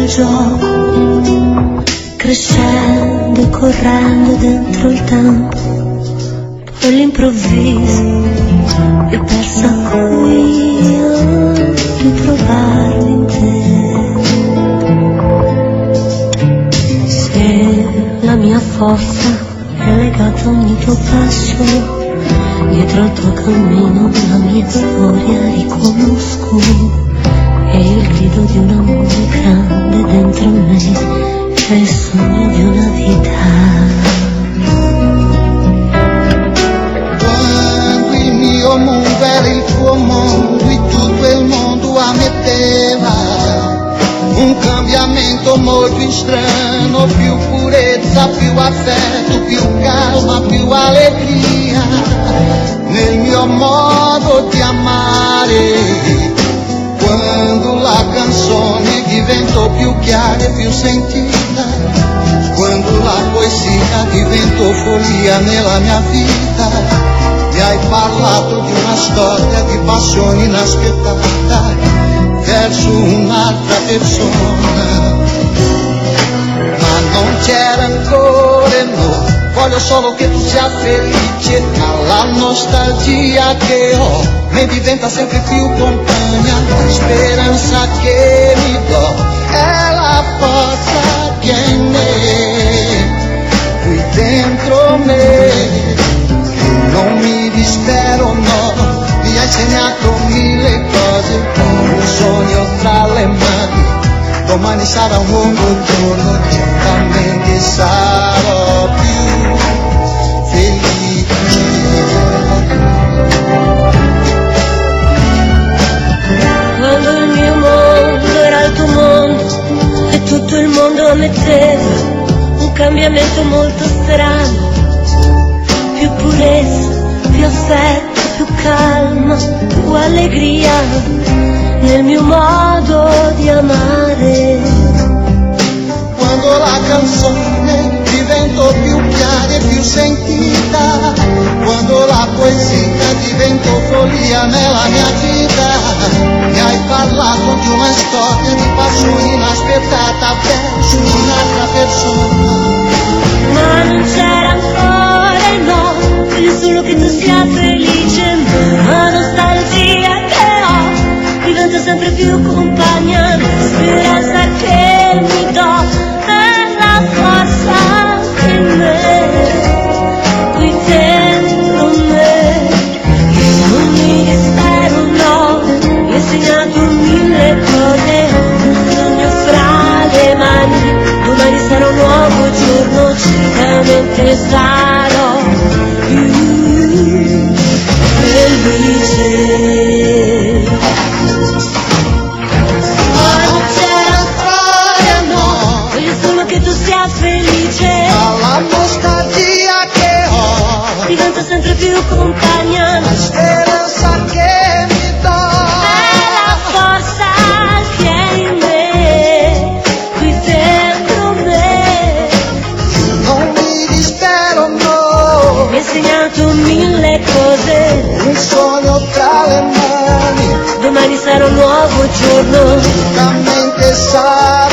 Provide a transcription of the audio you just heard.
gioco, crescendo e correndo dentro il tempo. Poi all'improvviso mi persa qui a ritrovarmi in te. Se la mia forza è legata a ogni tuo passo, dietro al tuo cammino la mia storia riconosco, e il grido di un amore grande dentro me, è il sogno di una vita. Quando il mio mondo era il tuo mondo e tutto il mondo ammetteva un cambiamento molto strano, più purezza, più affetto, più calma, più allegria nel mio modo di amare. Quando la canzone diventò più chiara e più sentita, quando la poesia diventò follia nella mia vita, mi hai parlato di una storia di passione inaspettata verso un'altra persona. Ma non c'era ancora no, voglio solo che tu sia felice, alla nostalgia che ho mi diventa sempre più compagna, la speranza che mi do è la forza che è in me, qui dentro me, che non mi dispero no, mi hai insegnato mille cose, un sogno tra le mani, domani sarà un nuovo giorno, certamente sarò più felice. Quando il mio mondo era il tuo mondo e tutto il mondo ammetteva un cambiamento molto strano, più purezza, più affetto, più calma, più allegria nel mio modo di amare. Quando la canzone diventò più chiara e più sentita, quando la poesia diventò follia nella mia vita, mi hai parlato di una storia di passione inaspettata verso un'altra persona. Ma non c'era ancora il no, voglio solo che tu sia felice, la nostalgia che ho diventa sempre più compagna, la speranza che mi do è la forza che in me, qui dentro me, che non mi dispero no, mi hai insegnato mille cose, un sogno fra le mani, domani sarà un nuovo giorno, certamente sarò più felice. La nostalgia che ho diventa sempre più compagna, la speranza che mi do è la forza che è in me, qui dentro me, non mi dispero no, mi hai insegnato mille cose, un sogno tra le mani, domani sarà un nuovo giorno, certamente sarà